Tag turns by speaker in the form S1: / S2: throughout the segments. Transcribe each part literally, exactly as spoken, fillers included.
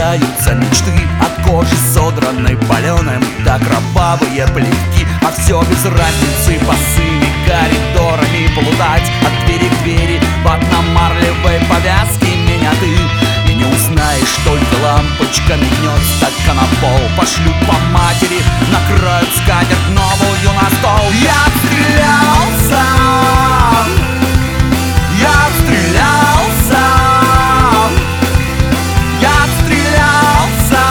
S1: рождаются мечты от кожи содранной паленым до кровавые плевки. А все без разницы, босыми коридорами плутать от двери к двери в одномарлевой повязке. Меня ты и не узнаешь, только лампочка мигнет, стакан на пол пошлю по матери, накроют скатерть новую на стол. Я отстрелялся, я отстрелялся, я отстрелялся.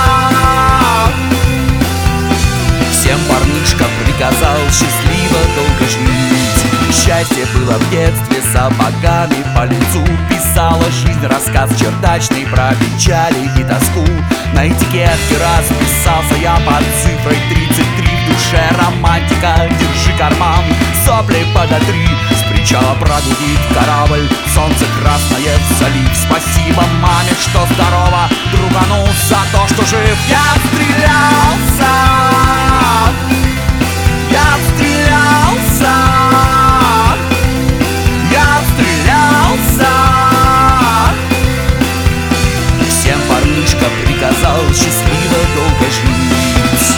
S1: Всем парнишка приказал счастливо долго жить. Счастье было в детстве сапогами по лицу. Писала жизнь рассказ чердачный про печали и тоску. На этикетке расписался я под цифрой тридцать три. В душе романтика, держи карман, сопли подотри. С причала прогудит корабль, солнце красное в залив. Спасибо маме, что здорово, другану за то, что жив. Я отстрелялся, я отстрелялся, я отстрелялся. Всем парнишка приказал счастливо долго жить.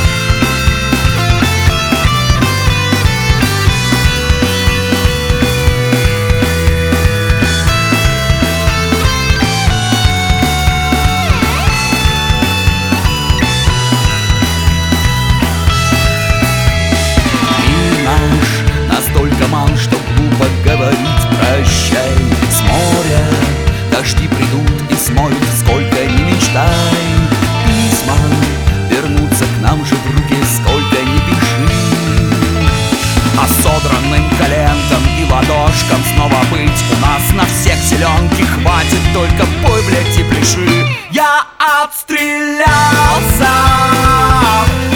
S1: Настолько мал, что глупо говорить прощай. С моря дожди придут и смоют, сколько ни мечтай. Письма вернутся к нам же в руки, сколько ни пиши. А содранным коленкам и ладошкам снова быть у нас на всех селенки хватит, только пой, блядь, и пляши. Я отстрелялся,